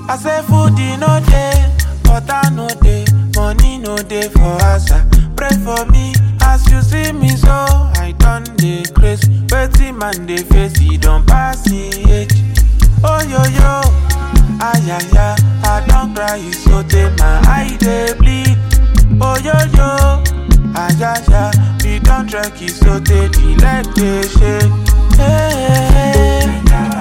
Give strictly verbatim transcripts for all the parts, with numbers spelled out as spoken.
I say food in no day, water no day, money no day for us. Pray for me as you see me so I done the grace. Waiting man they face, he don't pass the age. Oh yo yo, ay ay ay, I don't cry so take my eye they bleed. Oh yo yo, ay ay ay, we don't track it so take the leg they shake. Hey, hey, hey.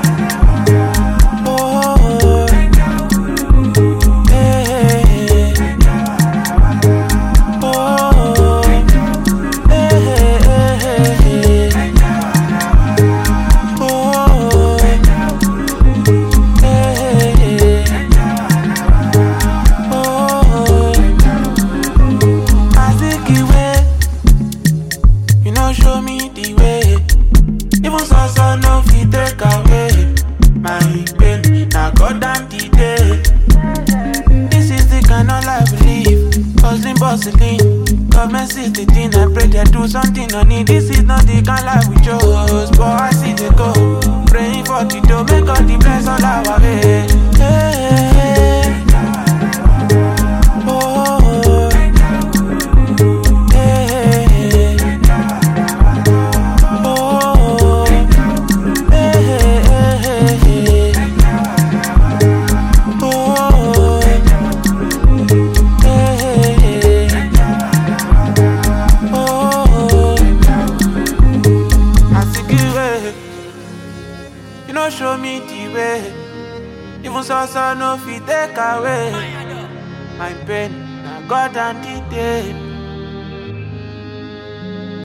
Show me the way. Even so so no fit take away my pain. Now God damn the day. This is the kind of life we live. Hustling, bustling. Government sees the thing. I pray they do something on it. This is not the kind of life we chose, but I see they go. Praying for the door, make God the bless all our way. Hey, hey, hey. You know, show me the way. Even so, so no fit take away my pain. Now God and the day.